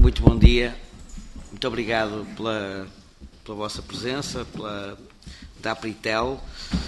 muito bom dia. Muito obrigado pela vossa presença, da Apritel.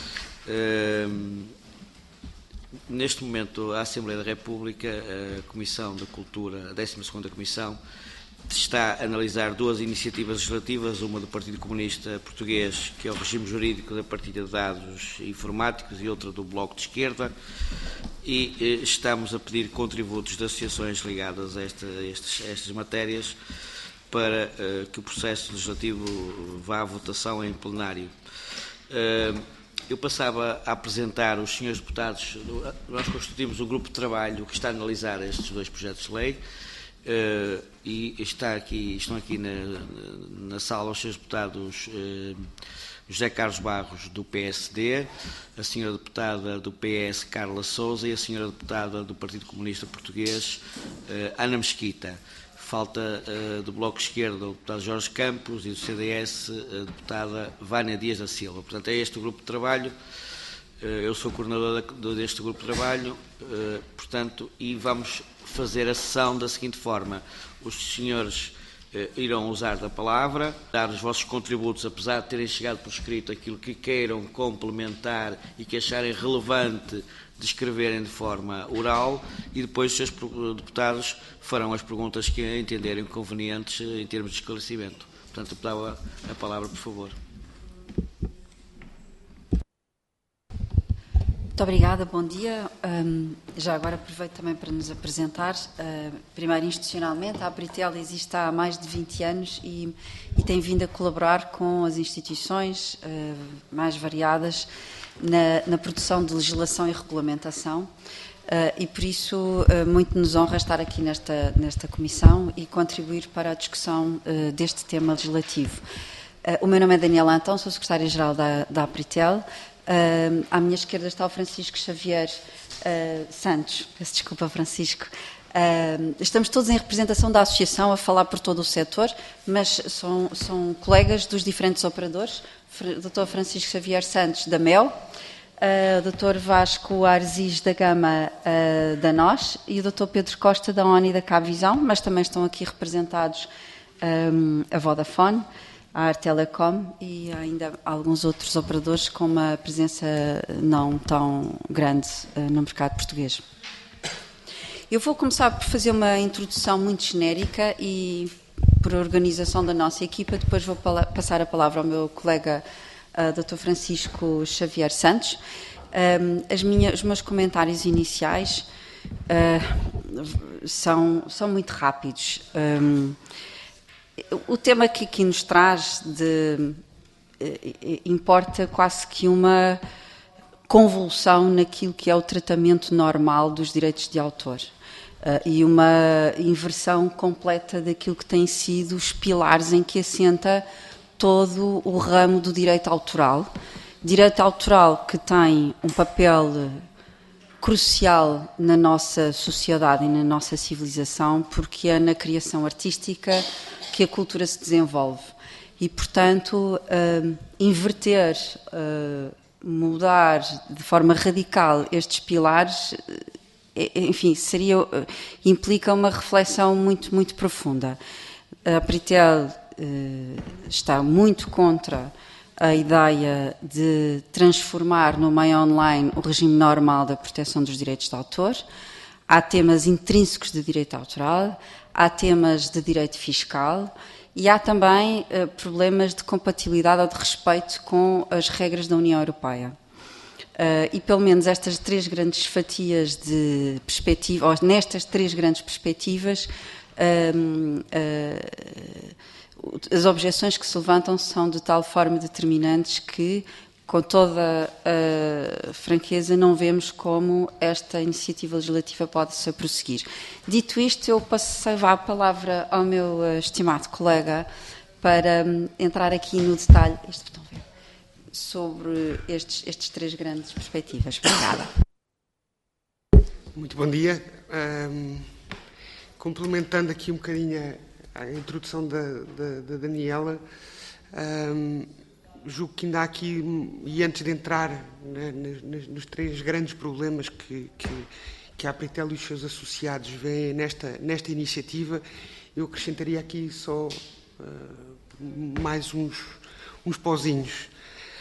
Neste momento, a Assembleia da República, a Comissão da Cultura, a 12ª Comissão, está a analisar duas iniciativas legislativas, uma do Partido Comunista Português, que é o regime jurídico da partilha de dados informáticos, e outra do Bloco de Esquerda, e estamos a pedir contributos de associações ligadas a estas matérias para que o processo legislativo vá à votação em plenário. Eu passava a apresentar os senhores deputados. Nós constituímos um grupo de trabalho que está a analisar estes dois projetos de lei, e estão aqui na sala os senhores deputados José Carlos Barros, do PSD, a senhora deputada do PS, Carla Sousa, e a senhora deputada do Partido Comunista Português, Ana Mesquita. Falta do Bloco de Esquerda o deputado Jorge Campos, e do CDS a deputada Vânia Dias da Silva. Portanto, é este o grupo de trabalho. Eu sou coordenador deste grupo de trabalho, portanto, e vamos fazer a sessão da seguinte forma. Os senhores irão usar da palavra, dar os vossos contributos, apesar de terem chegado por escrito aquilo que queiram complementar e que acharem relevante de escreverem de forma oral, e depois os seus deputados farão as perguntas que entenderem convenientes em termos de esclarecimento. Portanto, eu dava a palavra, por favor. Muito obrigada, bom dia. Já agora aproveito também para nos apresentar. Primeiro, institucionalmente, a Apritel existe há mais de 20 anos e tem vindo a colaborar com as instituições mais variadas na produção de legislação e regulamentação, e por isso muito nos honra estar aqui nesta comissão e contribuir para a discussão deste tema legislativo. O meu nome é Daniela Antão, sou secretária-geral da Apritel. À minha esquerda está o Francisco Xavier Santos. Peço desculpa, Francisco. Estamos todos em representação da associação a falar por todo o setor, mas são colegas dos diferentes operadores. O Dr. Francisco Xavier Santos, da MEL, o Dr. Vasco Arzis da Gama, da NOS, e o Dr. Pedro Costa, da ONI, da Cabvisão, mas também estão aqui representados a Vodafone, a Artelecom e ainda alguns outros operadores com uma presença não tão grande no mercado português. Eu vou começar por fazer uma introdução muito genérica e, por organização da nossa equipa, depois vou passar a palavra ao meu colega Dr. Francisco Xavier Santos. Os meus comentários iniciais são muito rápidos. O tema que aqui nos traz importa quase que uma convulsão naquilo que é o tratamento normal dos direitos de autor, e uma inversão completa daquilo que têm sido os pilares em que assenta todo o ramo do direito autoral que tem um papel crucial na nossa sociedade e na nossa civilização, porque é na criação artística que a cultura se desenvolve. E, portanto, inverter, mudar de forma radical estes pilares, enfim, implica uma reflexão muito, muito profunda. A Apritel está muito contra a ideia de transformar no meio online o regime normal da proteção dos direitos de autor. Há temas intrínsecos de direito autoral, há temas de direito fiscal e há também problemas de compatibilidade ou de respeito com as regras da União Europeia. E pelo menos estas três grandes fatias de perspectiva, ou nestas três grandes perspectivas, as objeções que se levantam são de tal forma determinantes que, com toda a franqueza, não vemos como esta iniciativa legislativa pode se prosseguir. Dito isto, eu passo a palavra ao meu estimado colega para entrar aqui no detalhe sobre estes três grandes perspectivas. Obrigada. Muito bom dia. Complementando aqui um bocadinho a introdução da Daniela, julgo que ainda há aqui, e antes de entrar nos três grandes problemas que a Apritel e os seus associados veem nesta iniciativa, eu acrescentaria aqui só mais uns pozinhos.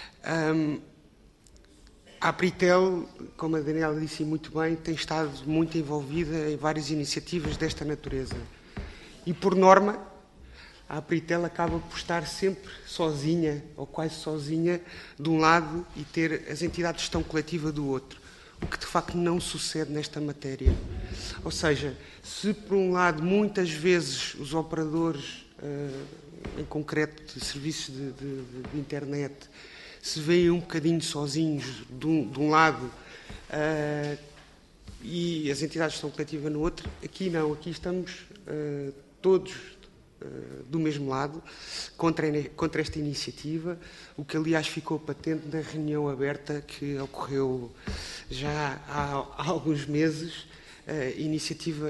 A Apritel, como a Daniela disse muito bem, tem estado muito envolvida em várias iniciativas desta natureza. E, por norma, a Apritel acaba por estar sempre sozinha, ou quase sozinha, de um lado e ter as entidades de gestão coletiva do outro. O que, de facto, não sucede nesta matéria. Ou seja, se, por um lado, muitas vezes os operadores, em concreto de serviços de internet, se veem um bocadinho sozinhos de um lado e as entidades de gestão coletiva no outro, aqui não, aqui estamos todos do mesmo lado contra esta iniciativa, o que aliás ficou patente na reunião aberta que ocorreu já há alguns meses, iniciativa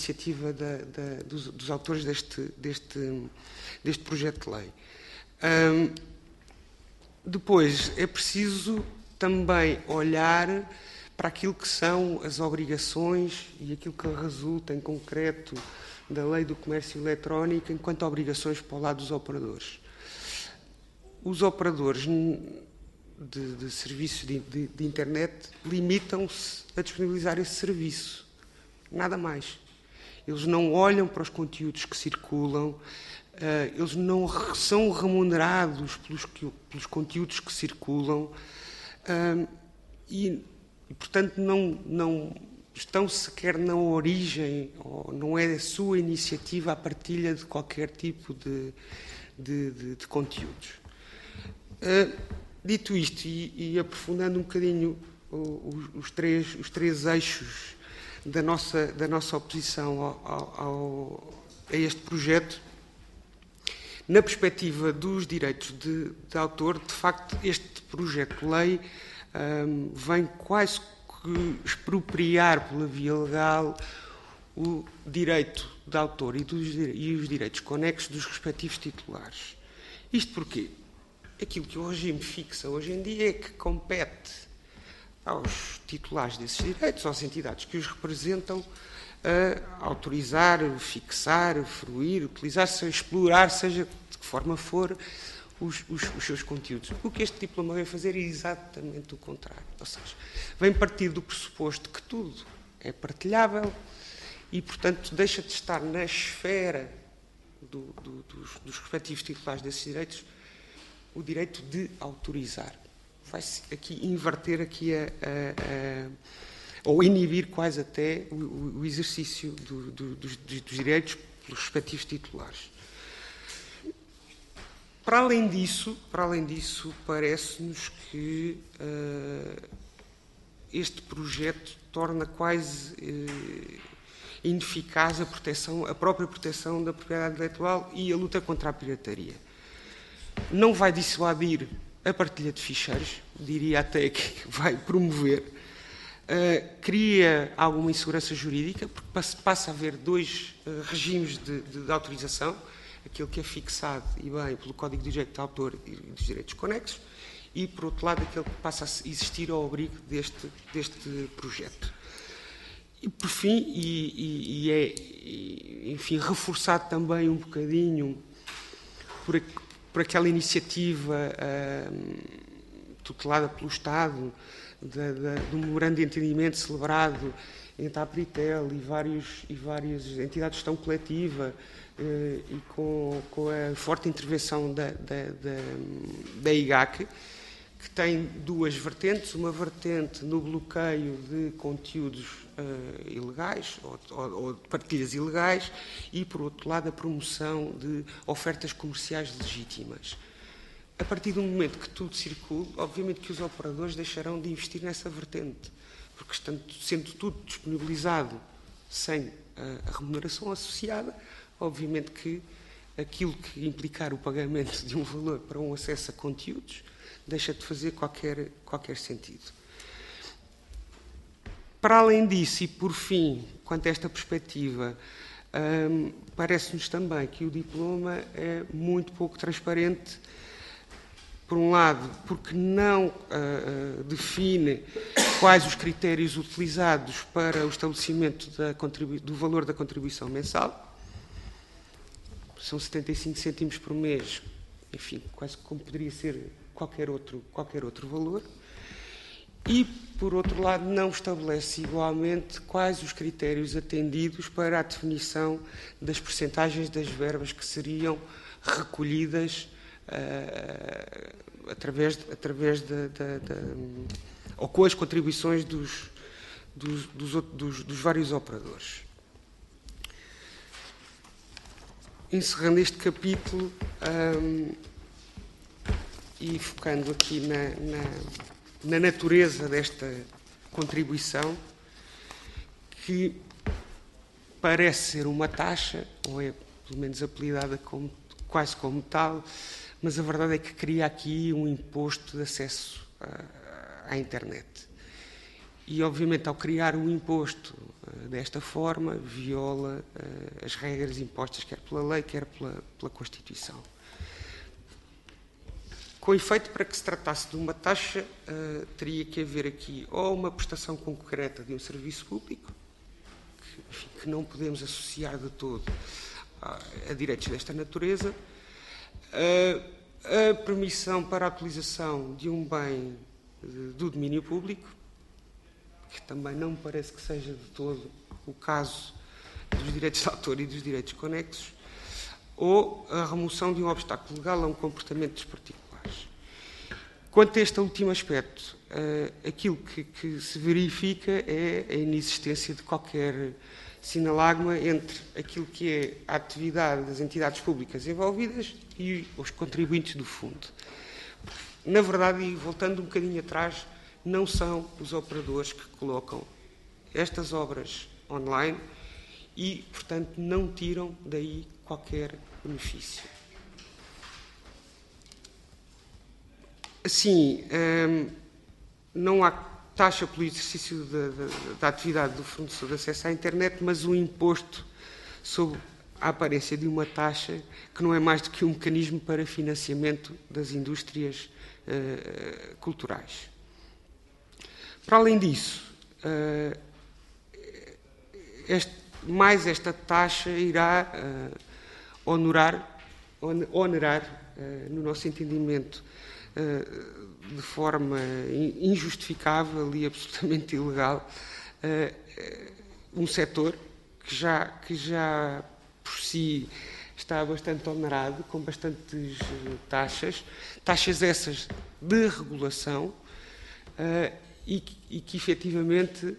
dos autores deste projeto de lei. Depois, é preciso também olhar para aquilo que são as obrigações e aquilo que resulta em concreto da Lei do Comércio Eletrónico enquanto obrigações para o lado dos operadores. Os operadores de serviços de internet limitam-se a disponibilizar esse serviço. Nada mais. Eles não olham para os conteúdos que circulam, eles não são remunerados pelos conteúdos que circulam e portanto, não estão sequer na origem, ou não é a sua iniciativa a partilha de qualquer tipo de conteúdos. Dito isto, e aprofundando um bocadinho os três eixos da nossa oposição a este projeto, na perspectiva dos direitos de autor, de facto, este projeto de lei vem quase que expropriar pela via legal o direito de autor e os direitos conexos dos respectivos titulares. Isto porquê? Aquilo que o regime fixa hoje em dia é que compete aos titulares desses direitos, às entidades que os representam, autorizar, fixar, fruir, utilizar, explorar, seja de que forma for, os seus conteúdos. O que este diploma vem fazer é exatamente o contrário. Ou seja, vem partir do pressuposto que tudo é partilhável e, portanto, deixa de estar na esfera dos respectivos titulares desses direitos o direito de autorizar. Vai-se aqui inverter aqui ou inibir quase até o exercício dos direitos pelos respectivos titulares. Para além disso, parece-nos que este projeto torna quase ineficaz a própria proteção da propriedade intelectual e a luta contra a pirataria. Não vai dissuadir a partilha de ficheiros, diria até que vai promover, cria alguma insegurança jurídica, porque passa a haver dois regimes de autorização, aquele que é fixado, e bem, pelo Código de Direito de Autor e dos Direitos Conexos, e, por outro lado, aquele que passa a existir ao abrigo deste projeto. E, por fim, enfim, reforçado também um bocadinho por aquela iniciativa tutelada pelo Estado, do memorando de entendimento celebrado entre a Apritel e várias entidades de gestão coletiva, e com a forte intervenção da IGAC, que tem duas vertentes, uma vertente no bloqueio de conteúdos ilegais ou de partilhas ilegais e, por outro lado, a promoção de ofertas comerciais legítimas. A partir do momento que tudo circula, obviamente que os operadores deixarão de investir nessa vertente, porque sendo tudo disponibilizado sem a remuneração associada, obviamente que aquilo que implicar o pagamento de um valor para um acesso a conteúdos deixa de fazer qualquer sentido. Para além disso, e por fim, quanto a esta perspectiva, parece-nos também que o diploma é muito pouco transparente, por um lado, porque não define quais os critérios utilizados para o estabelecimento do valor da contribuição mensal, são 75 cêntimos por mês, enfim, quase como poderia ser qualquer outro valor. E, por outro lado, não estabelece igualmente quais os critérios atendidos para a definição das percentagens das verbas que seriam recolhidas através ou com as contribuições dos vários operadores. Encerrando este capítulo e focando aqui na natureza desta contribuição, que parece ser uma taxa, ou é pelo menos apelidada quase como tal, mas a verdade é que cria aqui um imposto de acesso à internet. E, obviamente, ao criar um imposto desta forma, viola as regras impostas quer pela lei, quer pela Constituição. Com efeito, para que se tratasse de uma taxa, teria que haver aqui ou uma prestação concreta de um serviço público, que não podemos associar de todo a direitos desta natureza, a permissão para a utilização de um bem do domínio público, que também não me parece que seja de todo o caso dos direitos de autor e dos direitos conexos, ou a remoção de um obstáculo legal a um comportamento dos particulares. Quanto a este último aspecto, aquilo que se verifica é a inexistência de qualquer sinalagma entre aquilo que é a atividade das entidades públicas envolvidas e os contribuintes do fundo. Na verdade, e voltando um bocadinho atrás, não são os operadores que colocam estas obras online e, portanto, não tiram daí qualquer benefício. Assim, não há taxa pelo exercício da atividade do fornecedor de acesso à internet, mas um imposto sob a aparência de uma taxa que não é mais do que um mecanismo para financiamento das indústrias culturais. Para além disso, mais esta taxa irá onerar, no nosso entendimento, de forma injustificável e absolutamente ilegal, um setor que já por si está bastante onerado, com bastantes taxas essas de regulação, e que efetivamente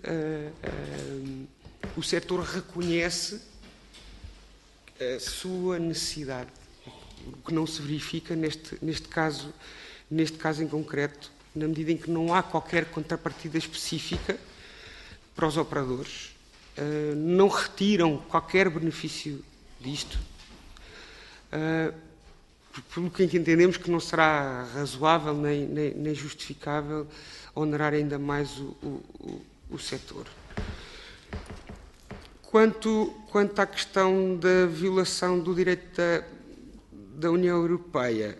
o setor reconhece a sua necessidade, o que não se verifica neste caso em concreto, na medida em que não há qualquer contrapartida específica para os operadores, não retiram qualquer benefício disto, pelo que entendemos que não será razoável nem justificável onerar ainda mais o setor. Quanto à questão da violação do direito da União Europeia,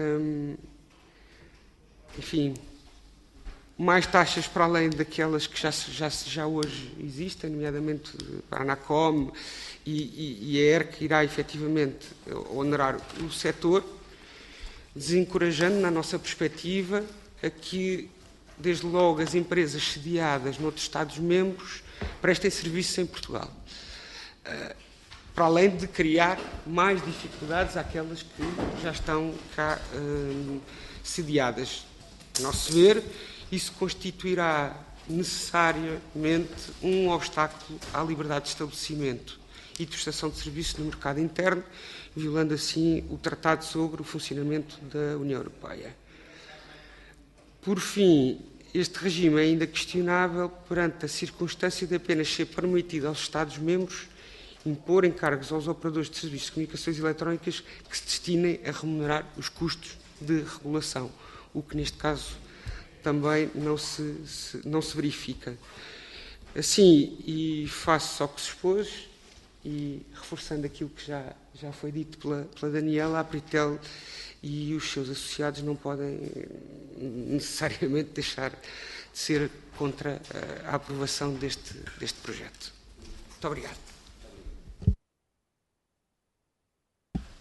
enfim, mais taxas para além daquelas que já hoje existem, nomeadamente a ANACOM e a ERC, irá efetivamente onerar o setor, desencorajando, na nossa perspectiva, a que, desde logo, as empresas sediadas noutros Estados-membros prestem serviços em Portugal, para além de criar mais dificuldades àquelas que já estão cá sediadas. A nosso ver, isso constituirá necessariamente um obstáculo à liberdade de estabelecimento e de prestação de serviços no mercado interno, violando assim o Tratado sobre o Funcionamento da União Europeia. Por fim, este regime é ainda questionável perante a circunstância de apenas ser permitido aos Estados-membros impor encargos aos operadores de serviços de comunicações eletrónicas que se destinem a remunerar os custos de regulação, o que neste caso também não se verifica. Assim, e face ao que se expôs, e reforçando aquilo que já foi dito pela Daniela, a Apritel e os seus associados não podem necessariamente deixar de ser contra a aprovação deste projeto. Muito obrigado.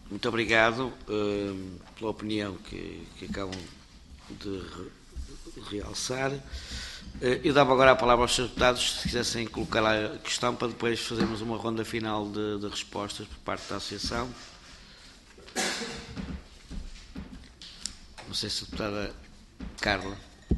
Muito obrigado pela opinião que acabam de realçar. Eu dava agora a palavra aos senhores deputados, se quisessem colocar a questão, para depois fazermos uma ronda final de respostas por parte da Associação. Não sei se a deputada Carla.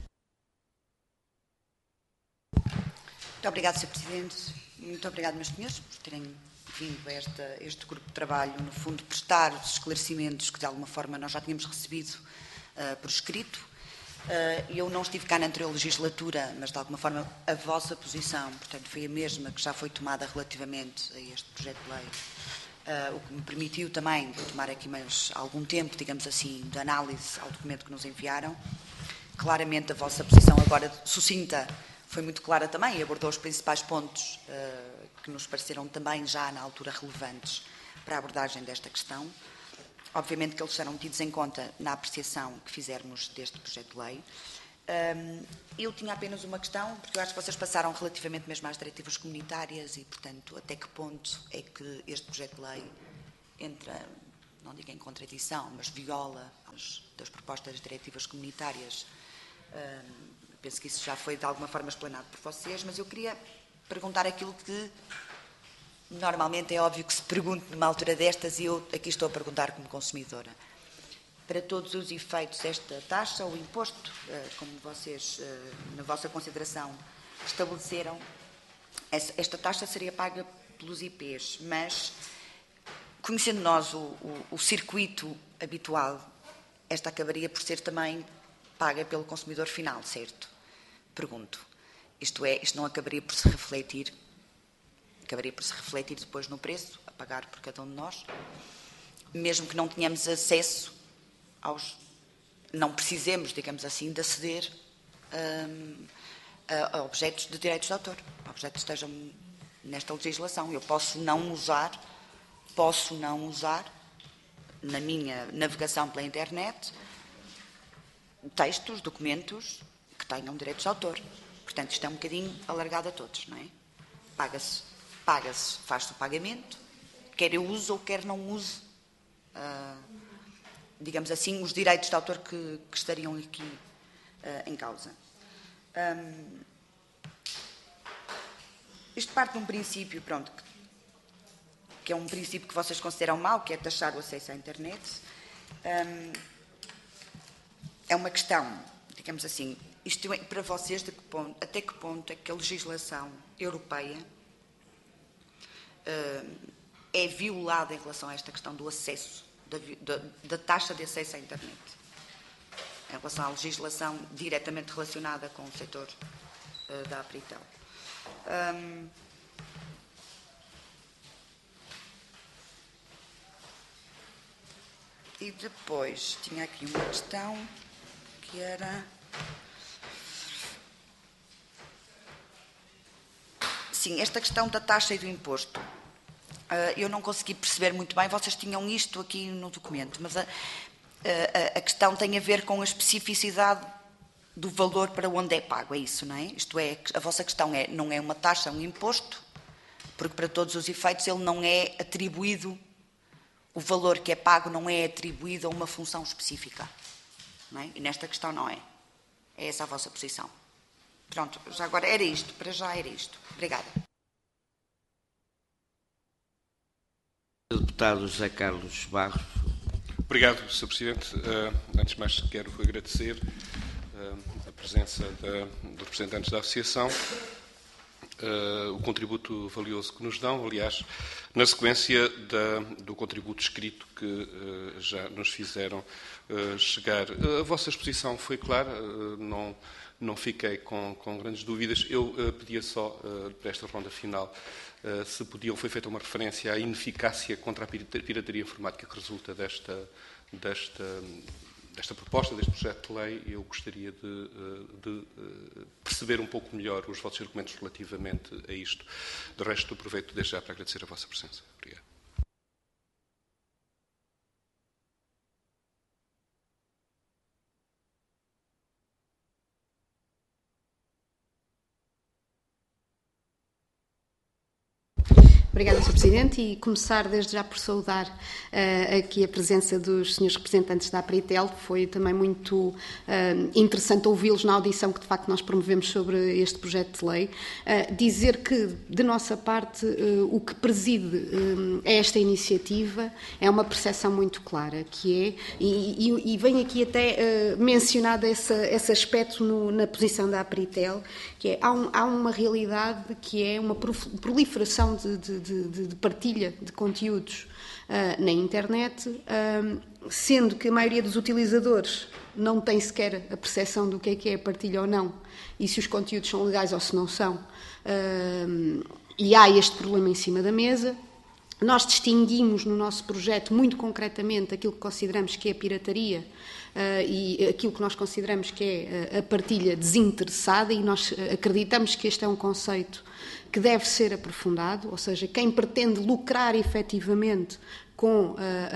Muito obrigado, Sr. Presidente. Muito obrigado, meus senhores, por terem vindo a este grupo de trabalho, no fundo, prestar os esclarecimentos que, de alguma forma, nós já tínhamos recebido por escrito. Eu não estive cá na anterior legislatura, mas, de alguma forma, a vossa posição, portanto, foi a mesma que já foi tomada relativamente a este projeto de lei, o que me permitiu também tomar aqui mais algum tempo, digamos assim, de análise ao documento que nos enviaram. Claramente, a vossa posição agora sucinta foi muito clara também e abordou os principais pontos que nos pareceram também já na altura relevantes para a abordagem desta questão. Obviamente que eles serão tidos em conta na apreciação que fizermos deste projeto de lei. Eu tinha apenas uma questão, porque eu acho que vocês passaram relativamente mesmo às diretivas comunitárias e, portanto, até que ponto é que este projeto de lei entra, não digo em contradição, mas viola das propostas de diretivas comunitárias. Penso que isso já foi de alguma forma explanado por vocês, mas eu queria perguntar aquilo que normalmente é óbvio que se pergunte numa altura destas e eu aqui estou a perguntar como consumidora. Para todos os efeitos, esta taxa ou imposto, como vocês, na vossa consideração, estabeleceram, esta taxa seria paga pelos IPs, mas, conhecendo nós o circuito habitual, esta acabaria por ser também paga pelo consumidor final, certo? Pergunto. Isto é, isto não acabaria por se refletir? Acabaria por se refletir depois no preço, a pagar por cada um de nós? Mesmo que não tenhamos acesso não precisemos, digamos assim, de aceder a objetos de direitos de autor, a objetos que estejam nesta legislação. Eu posso não usar na minha navegação pela internet textos, documentos que tenham direitos de autor. Portanto, isto é um bocadinho alargado a todos, não é? Paga-se, faz-se o pagamento, quer eu use ou quer não use, digamos assim, os direitos de autor que estariam aqui em causa. Isto parte de um princípio, pronto, que é um princípio que vocês consideram mau, que é taxar o acesso à internet. É uma questão, digamos assim, isto é, para vocês, até que ponto é que a legislação europeia é violada em relação a esta questão do acesso, da taxa de acesso à internet, em relação à legislação diretamente relacionada com o setor da Apritel. E depois tinha aqui uma questão que era... Sim, esta questão da taxa e do imposto. Eu não consegui perceber muito bem, vocês tinham isto aqui no documento, mas a questão tem a ver com a especificidade do valor para onde é pago, é isso, não é? Isto é, a vossa questão não é uma taxa, é um imposto, porque para todos os efeitos ele não é atribuído, o valor que é pago não é atribuído a uma função específica, não é? E nesta questão não é. É essa a vossa posição. Pronto, já agora era isto, para já era isto. Obrigada. Deputado José Carlos Barros. Obrigado, Sr. Presidente. Antes de mais, quero agradecer a presença dos representantes da Associação, o contributo valioso que nos dão, aliás, na sequência do contributo escrito que já nos fizeram chegar. A vossa exposição foi clara, não fiquei com grandes dúvidas. Eu pedia só, para esta ronda final, se podiam, foi feita uma referência à ineficácia contra a pirataria informática que resulta desta proposta, deste projeto de lei. Eu gostaria de perceber um pouco melhor os vossos argumentos relativamente a isto. De resto, aproveito desde já para agradecer a vossa presença. Obrigado. Obrigada, Sr. Presidente, e começar desde já por saudar aqui a presença dos senhores representantes da APRITEL. Foi também muito interessante ouvi-los na audição que, de facto, nós promovemos sobre este projeto de lei. Dizer que, de nossa parte, o que preside esta iniciativa é uma percepção muito clara, que é, e vem aqui até mencionado esse aspecto na posição da APRITEL, que é, há uma realidade que é uma proliferação de partilha de conteúdos na internet, sendo que a maioria dos utilizadores não tem sequer a percepção do que é partilha ou não, e se os conteúdos são legais ou se não são, e há este problema em cima da mesa. Nós distinguimos no nosso projeto muito concretamente aquilo que consideramos que é a pirataria e aquilo que nós consideramos que é a partilha desinteressada, e nós acreditamos que este é um conceito que deve ser aprofundado, ou seja, quem pretende lucrar efetivamente com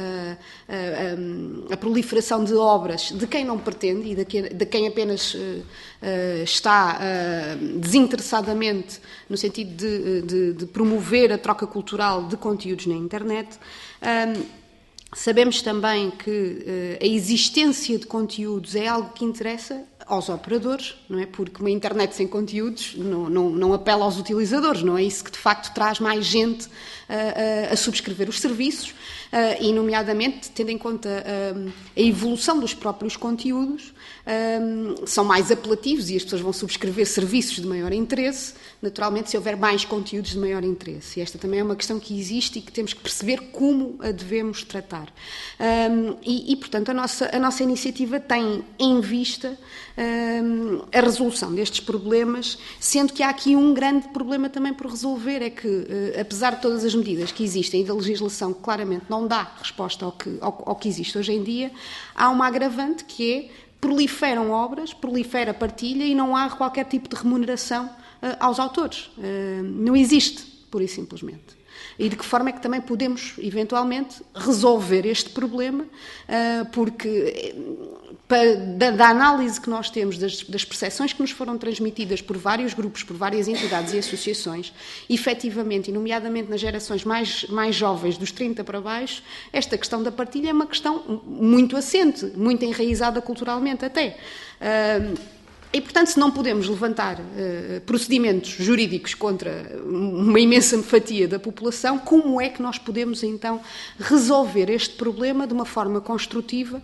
a proliferação de obras de quem não pretende e de quem apenas está desinteressadamente no sentido de promover a troca cultural de conteúdos na internet. Sabemos também que a existência de conteúdos é algo que interessa aos operadores, não é? Porque uma internet sem conteúdos não apela aos utilizadores, não é isso que de facto traz mais gente a subscrever os serviços, e nomeadamente, tendo em conta a evolução dos próprios conteúdos, são mais apelativos e as pessoas vão subscrever serviços de maior interesse, naturalmente, se houver mais conteúdos de maior interesse. E esta também é uma questão que existe e que temos que perceber como a devemos tratar. Portanto, a nossa iniciativa tem em vista a resolução destes problemas, sendo que há aqui um grande problema também por resolver, é que, apesar de todas as medidas que existem e da legislação que claramente não dá resposta ao que existe hoje em dia, há uma agravante que é: proliferam obras, prolifera a partilha e não há qualquer tipo de remuneração aos autores. Não existe, pura e simplesmente. E de que forma é que também podemos, eventualmente, resolver este problema, porque da análise que nós temos, das percepções que nos foram transmitidas por vários grupos, por várias entidades e associações, efetivamente, e nomeadamente nas gerações mais jovens, dos 30 para baixo, esta questão da partilha é uma questão muito assente, muito enraizada culturalmente até. E, portanto, se não podemos levantar procedimentos jurídicos contra uma imensa fatia da população, como é que nós podemos, então, resolver este problema de uma forma construtiva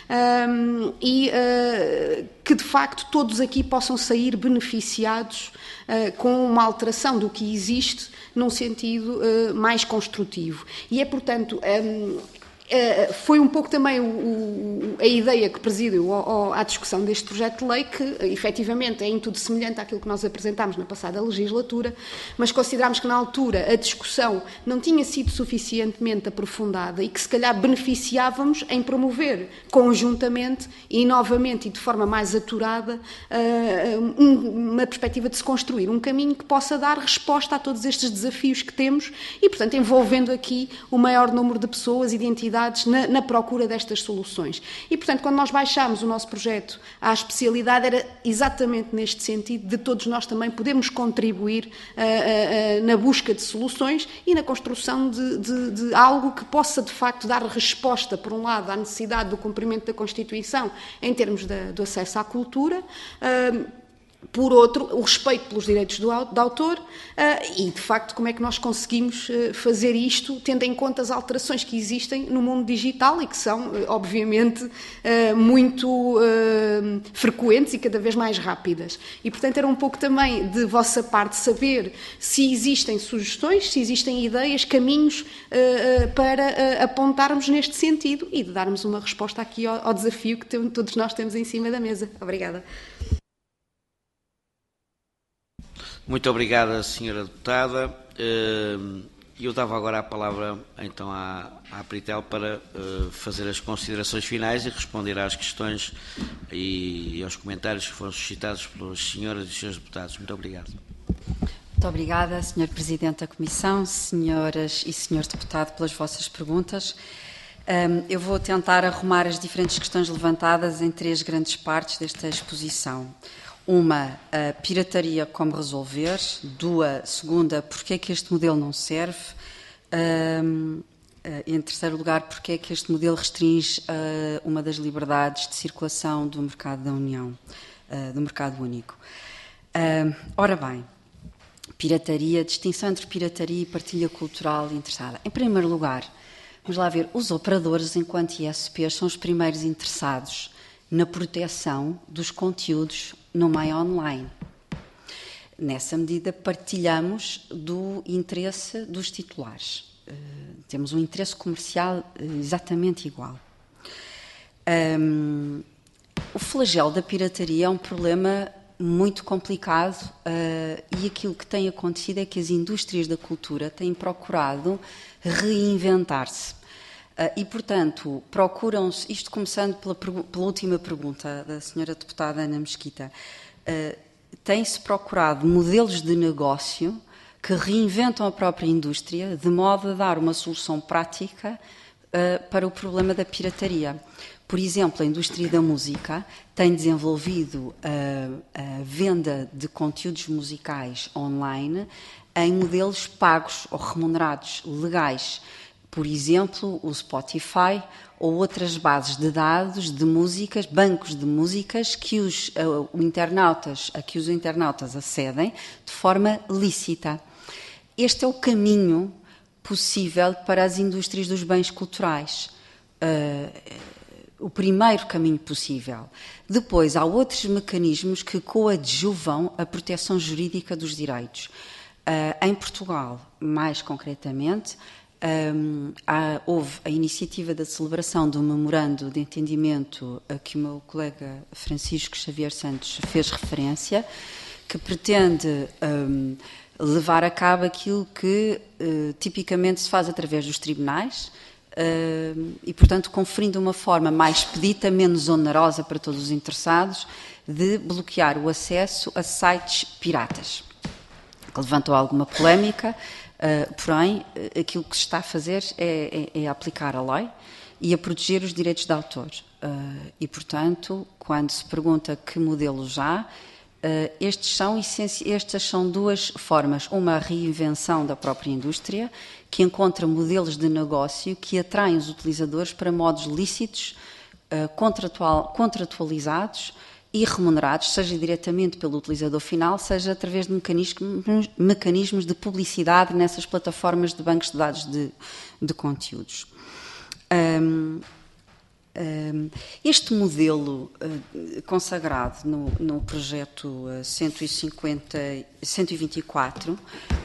que, de facto, todos aqui possam sair beneficiados com uma alteração do que existe num sentido mais construtivo? E é, portanto... foi um pouco também a ideia que presidiu à discussão deste projeto de lei, que efetivamente é em tudo semelhante àquilo que nós apresentámos na passada legislatura, mas considerámos que na altura a discussão não tinha sido suficientemente aprofundada e que se calhar beneficiávamos em promover conjuntamente e novamente e de forma mais aturada uma perspectiva de se construir um caminho que possa dar resposta a todos estes desafios que temos e, portanto, envolvendo aqui o maior número de pessoas e de entidades na procura destas soluções. E, portanto, quando nós baixámos o nosso projeto à especialidade, era exatamente neste sentido de todos nós também podermos contribuir na busca de soluções e na construção de algo que possa, de facto, dar resposta, por um lado, à necessidade do cumprimento da Constituição em termos do acesso à cultura, por outro, o respeito pelos direitos do autor e, de facto, como é que nós conseguimos fazer isto, tendo em conta as alterações que existem no mundo digital e que são, obviamente, muito frequentes e cada vez mais rápidas. E, portanto, era um pouco também de vossa parte saber se existem sugestões, se existem ideias, caminhos para apontarmos neste sentido e de darmos uma resposta aqui ao desafio que todos nós temos em cima da mesa. Obrigada. Muito obrigada, Sra. Deputada. Eu dava agora a palavra, então, à APRITEL para fazer as considerações finais e responder às questões e aos comentários que foram suscitados pelas senhoras e senhores deputados. Muito obrigado. Muito obrigada, Sr. Presidente da Comissão, senhoras e senhor deputado, pelas vossas perguntas. Eu vou tentar arrumar as diferentes questões levantadas em 3 grandes partes desta exposição. Uma, a pirataria como resolver. Segunda, porque é que este modelo não serve. Em terceiro lugar, porque é que este modelo restringe uma das liberdades de circulação do mercado da União, do mercado único. Ora bem, pirataria, distinção entre pirataria e partilha cultural interessada. Em primeiro lugar, vamos lá ver, os operadores, enquanto ISPs, são os primeiros interessados na proteção dos conteúdos no meio online. Nessa medida, partilhamos do interesse dos titulares. Temos um interesse comercial exatamente igual. O flagelo da pirataria é um problema muito complicado e aquilo que tem acontecido é que as indústrias da cultura têm procurado reinventar-se. E, portanto, procuram-se, isto começando pela última pergunta da senhora deputada Ana Mesquita, tem-se procurado modelos de negócio que reinventam a própria indústria de modo a dar uma solução prática para o problema da pirataria. Por exemplo, a indústria da música tem desenvolvido a venda de conteúdos musicais online em modelos pagos ou remunerados, legais. Por exemplo, o Spotify ou outras bases de dados de músicas, bancos de músicas que os internautas acedem de forma lícita. Este é o caminho possível para as indústrias dos bens culturais. O primeiro caminho possível. Depois, há outros mecanismos que coadjuvam a proteção jurídica dos direitos. Em Portugal, mais concretamente, houve a iniciativa da celebração do memorando de entendimento a que o meu colega Francisco Xavier Santos fez referência, que pretende levar a cabo aquilo que tipicamente se faz através dos tribunais e, portanto, conferindo uma forma mais expedita, menos onerosa para todos os interessados, de bloquear o acesso a sites piratas. Que levantou alguma polémica, porém, aquilo que se está a fazer é aplicar a lei e a proteger os direitos de autor. E, portanto, quando se pergunta que modelos há, estas são duas formas. Uma, a reinvenção da própria indústria, que encontra modelos de negócio que atraem os utilizadores para modos lícitos, contratualizados e remunerados, seja diretamente pelo utilizador final, seja através de mecanismos de publicidade nessas plataformas de bancos de dados de conteúdos. Este modelo consagrado no projeto 124,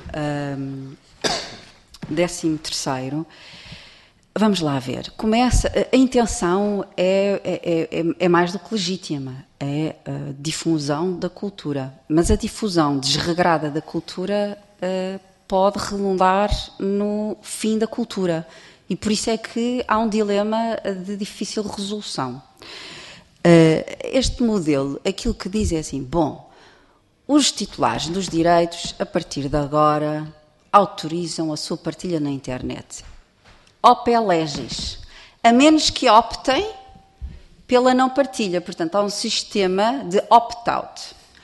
13º, vamos lá ver. A intenção é mais do que legítima, é a difusão da cultura, mas a difusão desregrada da cultura pode redundar no fim da cultura. E por isso é que há um dilema de difícil resolução. Este modelo, aquilo que diz é assim, bom, os titulares dos direitos, a partir de agora, autorizam a sua partilha na internet. Opé legis, a menos que optem pela não partilha. Portanto, há um sistema de opt-out.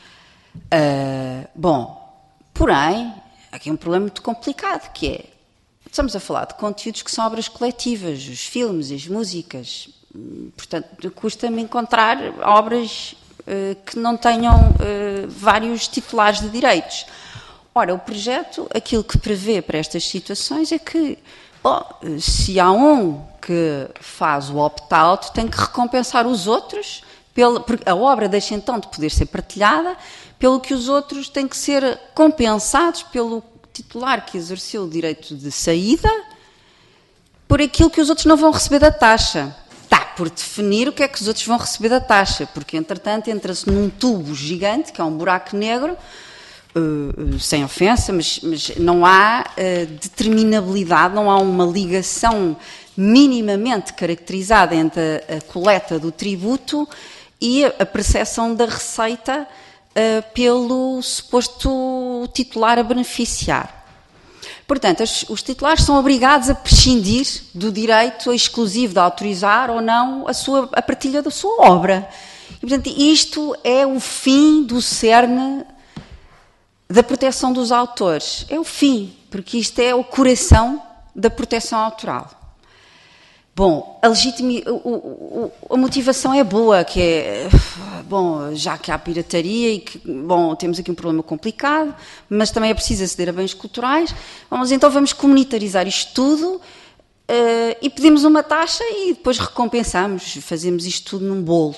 Porém, aqui é um problema muito complicado, que é, estamos a falar de conteúdos que são obras coletivas, os filmes, as músicas. Portanto, custa-me encontrar obras que não tenham vários titulares de direitos. Ora, o projeto, aquilo que prevê para estas situações é que, se há um que faz o opt-out, tem que recompensar os outros, porque a obra deixa então de poder ser partilhada, pelo que os outros têm que ser compensados pelo titular que exerceu o direito de saída por aquilo que os outros não vão receber da taxa. Está por definir o que é que os outros vão receber da taxa, porque, entretanto, entra-se num tubo gigante, que é um buraco negro, sem ofensa, mas não há determinabilidade, não há uma ligação minimamente caracterizada entre a coleta do tributo e a percepção da receita pelo suposto titular a beneficiar. Portanto, os titulares são obrigados a prescindir do direito exclusivo de autorizar ou não a partilha da sua obra. E, portanto, isto é o fim do cerne da proteção dos autores. É o fim, porque isto é o coração da proteção autoral. Bom, a motivação é boa, que é, bom, já que há pirataria e que, bom, temos aqui um problema complicado, mas também é preciso aceder a bens culturais, então vamos comunitarizar isto tudo e pedimos uma taxa e depois recompensamos, fazemos isto tudo num bolo.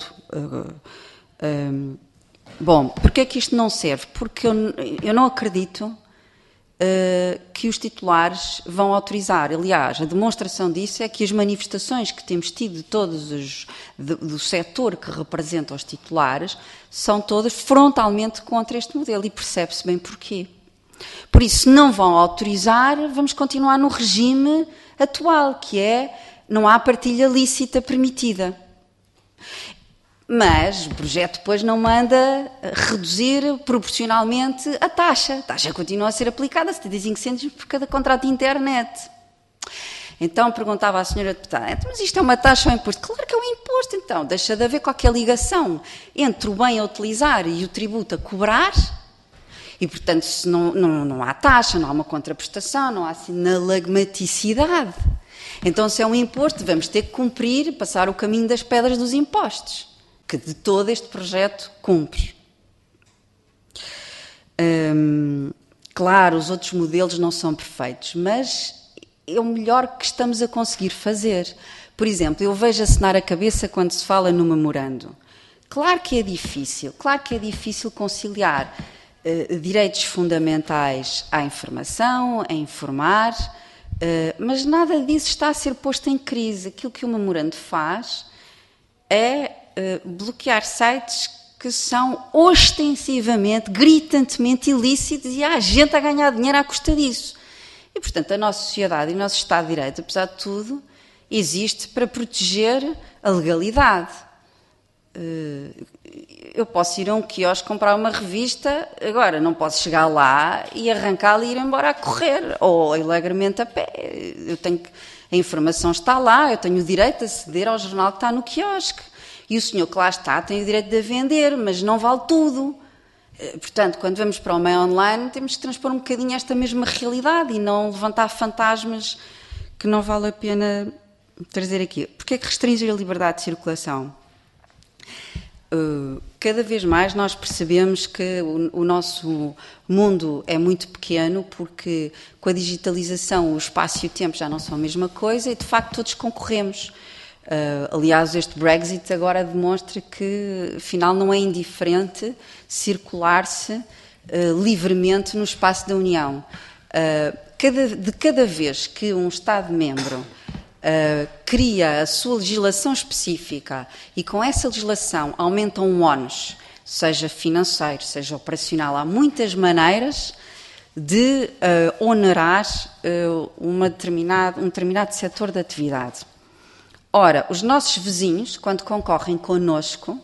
Bom, porquê é que isto não serve? Porque eu não acredito que os titulares vão autorizar. Aliás, a demonstração disso é que as manifestações que temos tido de todos do setor que representa os titulares são todas frontalmente contra este modelo e percebe-se bem porquê. Por isso, se não vão autorizar, vamos continuar no regime atual, que é não há partilha lícita permitida. Mas o projeto depois não manda reduzir proporcionalmente a taxa. A taxa continua a ser aplicada, 75 cêntimos por cada contrato de internet. Então perguntava à senhora deputada, mas isto é uma taxa ou um imposto? Claro que é um imposto, então. Deixa de haver qualquer ligação entre o bem a utilizar e o tributo a cobrar. E, portanto, se não há taxa, não há uma contraprestação, não há sinalagmaticidade. Então, se é um imposto, vamos ter que cumprir, passar o caminho das pedras dos impostos, que de todo este projeto cumpre. Claro, os outros modelos não são perfeitos, mas é o melhor que estamos a conseguir fazer. Por exemplo, eu vejo acenar a cabeça quando se fala no memorando. Claro que é difícil conciliar direitos fundamentais à informação, a informar, mas nada disso está a ser posto em crise. Aquilo que o memorando faz é bloquear sites que são ostensivamente, gritantemente ilícitos e há gente a ganhar dinheiro à custa disso. E, portanto, a nossa sociedade e o nosso Estado de Direito, apesar de tudo, existe para proteger a legalidade. Eu posso ir a um quiosque comprar uma revista, agora não posso chegar lá e arrancá-la e ir embora a correr, ou alegremente a pé. A informação está lá, eu tenho o direito de aceder ao jornal que está no quiosque. E o senhor que lá está tem o direito de a vender, mas não vale tudo. Portanto, quando vamos para o meio online, temos que transpor um bocadinho esta mesma realidade e não levantar fantasmas que não vale a pena trazer aqui. Porquê é que restringir a liberdade de circulação? Cada vez mais nós percebemos que o nosso mundo é muito pequeno porque com a digitalização o espaço e o tempo já não são a mesma coisa e de facto todos concorremos. Aliás, este Brexit agora demonstra que afinal não é indiferente circular-se livremente no espaço da União. De cada vez que um Estado-membro cria a sua legislação específica e com essa legislação aumenta um ónus, seja financeiro, seja operacional, há muitas maneiras de onerar um determinado setor de atividade. Ora, os nossos vizinhos, quando concorrem connosco,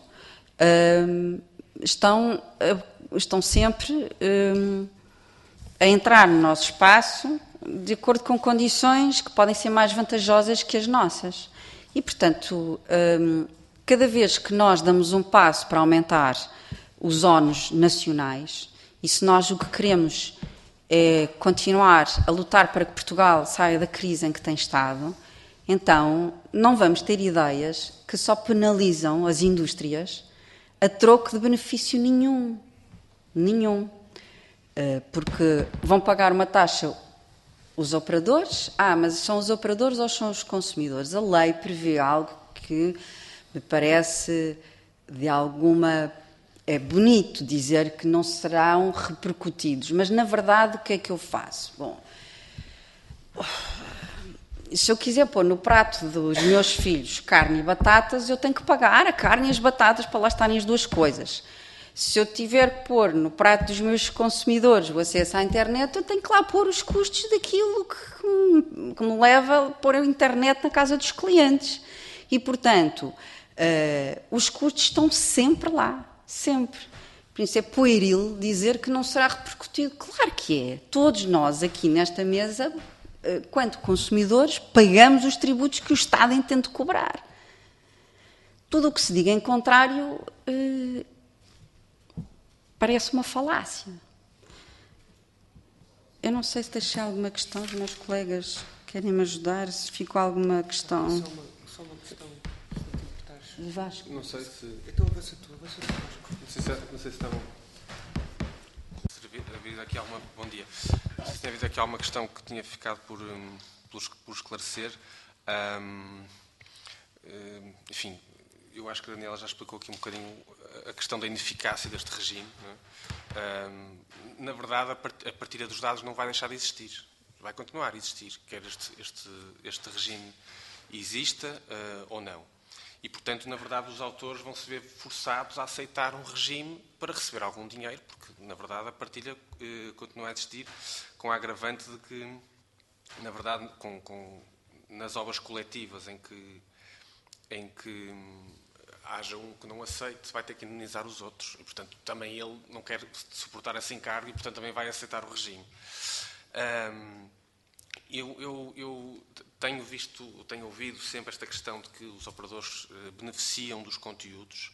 estão sempre a entrar no nosso espaço de acordo com condições que podem ser mais vantajosas que as nossas. E, portanto, cada vez que nós damos um passo para aumentar os ónus nacionais, e se nós o que queremos é continuar a lutar para que Portugal saia da crise em que tem estado, então não vamos ter ideias que só penalizam as indústrias a troco de benefício nenhum. Nenhum. Porque vão pagar uma taxa os operadores? Mas são os operadores ou são os consumidores? A lei prevê algo que me parece de alguma... É bonito dizer que não serão repercutidos, mas na verdade o que é que eu faço? Bom, se eu quiser pôr no prato dos meus filhos carne e batatas, eu tenho que pagar a carne e as batatas para lá estarem as duas coisas. Se eu tiver que pôr no prato dos meus consumidores o acesso à internet, eu tenho que lá pôr os custos daquilo que me leva a pôr a internet na casa dos clientes. E, portanto, os custos estão sempre lá, sempre. Por isso é pueril dizer que não será repercutido. Claro que é. Todos nós aqui nesta mesa, quanto consumidores, pagamos os tributos que o Estado entende cobrar. tudo o que se diga em contrário parece uma falácia. Eu não sei se deixei alguma questão, os meus colegas querem me ajudar, se ficou alguma questão. Só uma questão. Vasco. Não sei se... Então avança tu, Vasco. Não sei se está bom. Bom dia. Se tinha havido aqui alguma questão que tinha ficado por esclarecer. Enfim, eu acho que a Daniela já explicou aqui um bocadinho a questão da ineficácia deste regime. Não é? Na verdade, a partilha dos dados não vai deixar de existir. Vai continuar a existir, quer este regime exista ou não. E, portanto, na verdade, os autores vão se ver forçados a aceitar um regime para receber algum dinheiro, porque, na verdade, a partilha continua a existir com a agravante de que, na verdade, nas obras coletivas em que haja um que não aceite, vai ter que indemnizar os outros. E, portanto, também ele não quer suportar esse encargo e, portanto, também vai aceitar o regime. Eu tenho ouvido sempre esta questão de que os operadores beneficiam dos conteúdos.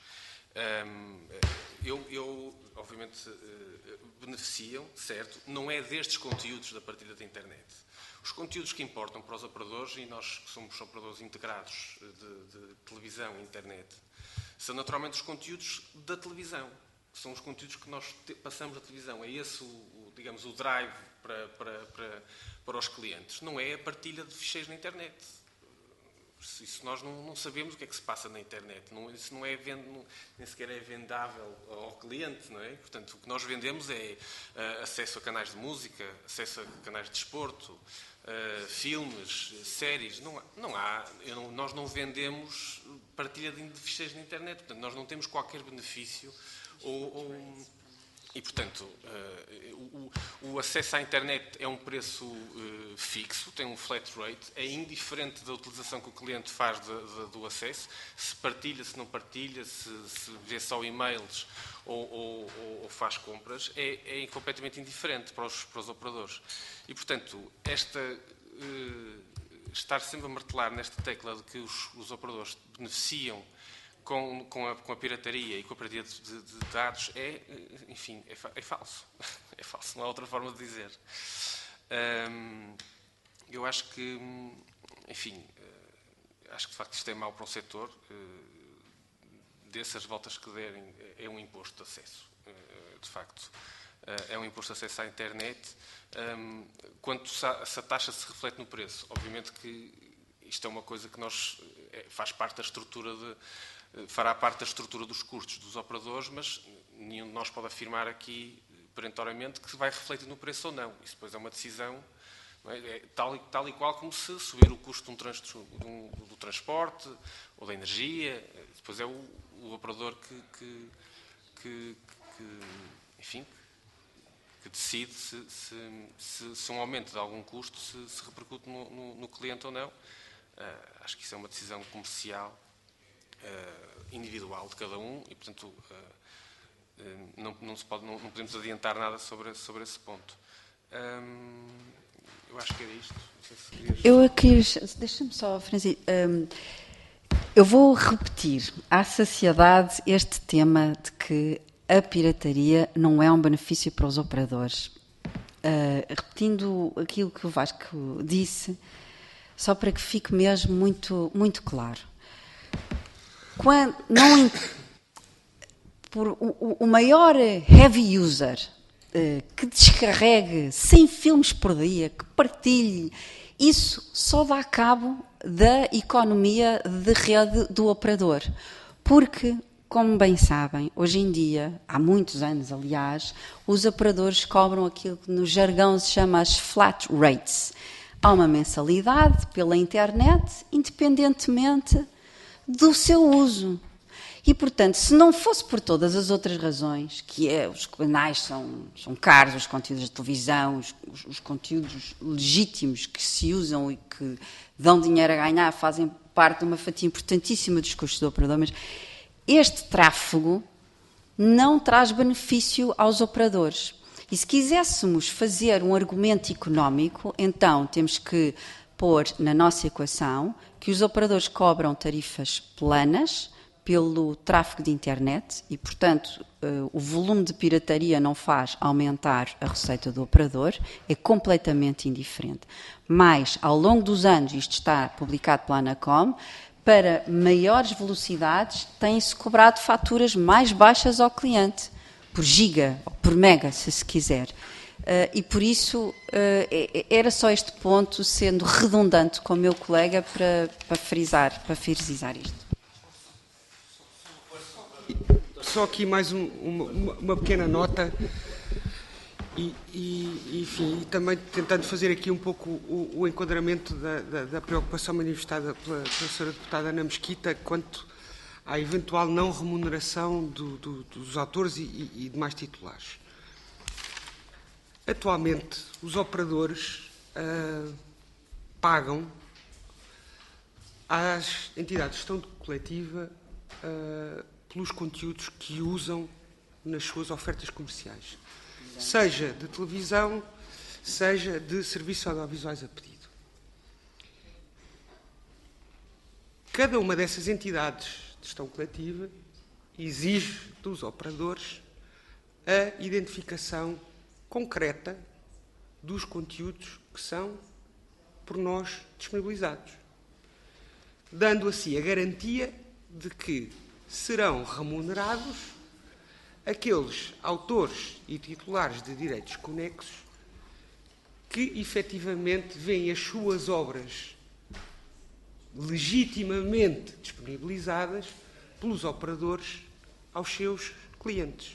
Obviamente, beneficiam, certo? Não é destes conteúdos da partilha da internet. Os conteúdos que importam para os operadores, e nós que somos operadores integrados de televisão e internet, são naturalmente os conteúdos da televisão. São os conteúdos que nós passamos da televisão. É esse, digamos, o drive para os clientes. Não é a partilha de ficheiros na internet. Isso nós não sabemos o que é que se passa na internet. Isso não é nem sequer é vendável ao cliente, não é? Portanto, o que nós vendemos é acesso a canais de música, acesso a canais de desporto, filmes, séries. Nós não vendemos partilha de ficheiros na internet. Portanto, nós não temos qualquer benefício e, portanto, o acesso à internet é um preço fixo, tem um flat rate, é indiferente da utilização que o cliente faz do acesso, se partilha, se não partilha, se vê só e-mails ou faz compras, é completamente indiferente para os operadores. E, portanto, estar sempre a martelar nesta tecla de que os operadores beneficiam com a pirataria e com a partilha de dados enfim, é falso. É falso, não há outra forma de dizer. Eu acho que, enfim, acho que de facto isto é mau para o setor. Dessas voltas que derem, é um imposto de acesso. De facto, é um imposto de acesso à internet. Quanto se a taxa se reflete no preço, obviamente que isto é uma coisa que faz parte da estrutura fará parte da estrutura dos custos dos operadores, mas nenhum de nós pode afirmar aqui perentoriamente que vai refletir no preço ou não. Isso depois é uma decisão, não é? Tal e qual como se subir o custo do transporte ou da energia. Depois é o operador que decide se um aumento de algum custo se repercute no cliente ou não. Acho que isso é uma decisão comercial individual de cada um e, portanto, não podemos adiantar nada sobre esse ponto. Eu acho que era isto. Eu aqui, deixa-me só, Francisco, eu vou repetir à sociedade este tema de que a pirataria não é um benefício para os operadores. Repetindo aquilo que o Vasco disse, só para que fique mesmo muito, muito claro. O maior heavy user que descarregue 100 filmes por dia, que partilhe, isso só dá cabo da economia de rede do operador. Porque, como bem sabem, hoje em dia, há muitos anos, aliás, os operadores cobram aquilo que no jargão se chama as flat rates. Há uma mensalidade pela internet, independentemente do seu uso. E, portanto, se não fosse por todas as outras razões, que os canais são caros, os conteúdos de televisão, os conteúdos legítimos que se usam e que dão dinheiro a ganhar, fazem parte de uma fatia importantíssima dos custos do operador, mas este tráfego não traz benefício aos operadores. E se quiséssemos fazer um argumento económico, então temos que pôr na nossa equação que os operadores cobram tarifas planas pelo tráfego de internet e, portanto, o volume de pirataria não faz aumentar a receita do operador, é completamente indiferente. Mas, ao longo dos anos, isto está publicado pela Anacom, para maiores velocidades têm-se cobrado faturas mais baixas ao cliente, por giga, ou por mega, se quiser. E por isso era só este ponto, sendo redundante com o meu colega, para frisar isto. Só aqui mais uma pequena nota enfim, e também tentando fazer aqui um pouco o enquadramento da preocupação manifestada pela senhora deputada Ana Mesquita quanto à eventual não remuneração dos autores e demais titulares. Atualmente, os operadores pagam às entidades de gestão coletiva pelos conteúdos que usam nas suas ofertas comerciais, seja de televisão, seja de serviços audiovisuais a pedido. Cada uma dessas entidades de gestão coletiva exige dos operadores a identificação concreta dos conteúdos que são por nós disponibilizados, dando assim a garantia de que serão remunerados aqueles autores e titulares de direitos conexos que efetivamente veem as suas obras legitimamente disponibilizadas pelos operadores aos seus clientes.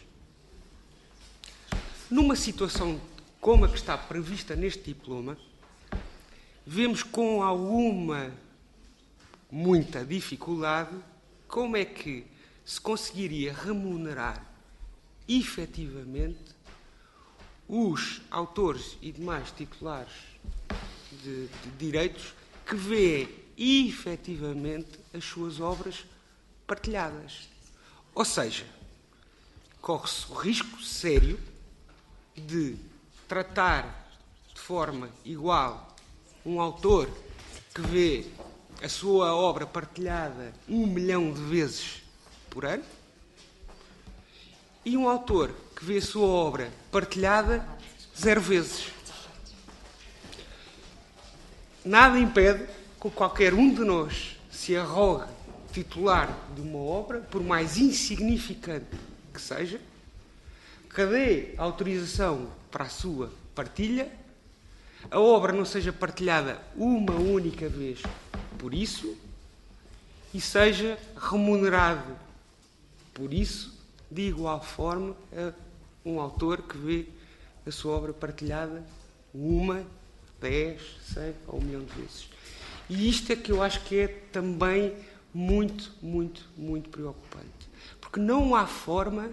Numa situação como a que está prevista neste diploma, vemos com muita dificuldade como é que se conseguiria remunerar efetivamente os autores e demais titulares de direitos que veem efetivamente as suas obras partilhadas. Ou seja, corre-se o risco sério de tratar de forma igual um autor que vê a sua obra partilhada 1 milhão de vezes por ano e um autor que vê a sua obra partilhada 0 vezes. Nada impede que qualquer um de nós se arrogue titular de uma obra, por mais insignificante que seja, que dê autorização para a sua partilha, a obra não seja partilhada uma única vez por isso e seja remunerado por isso de igual forma a um autor que vê a sua obra partilhada 1, 10, 100 ou 1 milhão de vezes. E isto é que eu acho que é também muito, muito, muito preocupante. Porque não há forma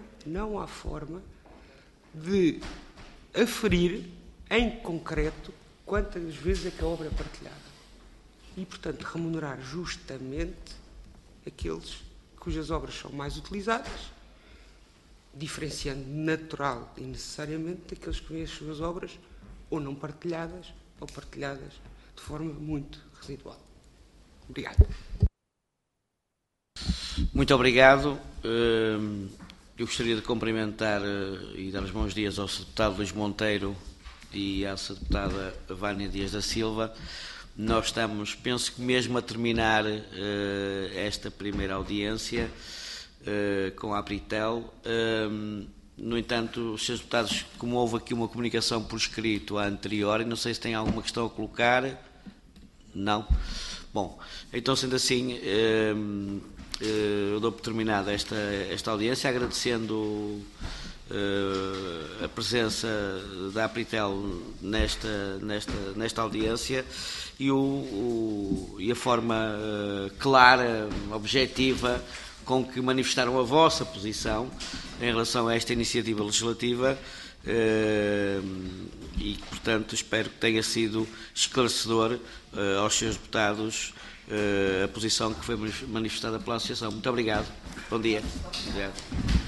de aferir em concreto quantas vezes é que a obra é partilhada. E, portanto, remunerar justamente aqueles cujas obras são mais utilizadas, diferenciando natural e necessariamente daqueles que veem as suas obras ou não partilhadas ou partilhadas de forma muito residual. Obrigado. Muito obrigado. Eu gostaria de cumprimentar e dar os bons dias ao Sr. Deputado Luís Monteiro e à Sra. Deputada Vânia Dias da Silva. Nós estamos, penso que mesmo a terminar esta primeira audiência com a Abritel. No entanto, Srs. Deputados, como houve aqui uma comunicação por escrito à anterior, e não sei se tem alguma questão a colocar. Não? Bom, então, sendo assim, eu dou por terminada esta audiência, agradecendo a presença da Abritel nesta audiência e a forma clara, objetiva, com que manifestaram a vossa posição em relação a esta iniciativa legislativa e, portanto, espero que tenha sido esclarecedor aos seus deputados a posição que foi manifestada pela Associação. Muito obrigado. Bom dia. Obrigado.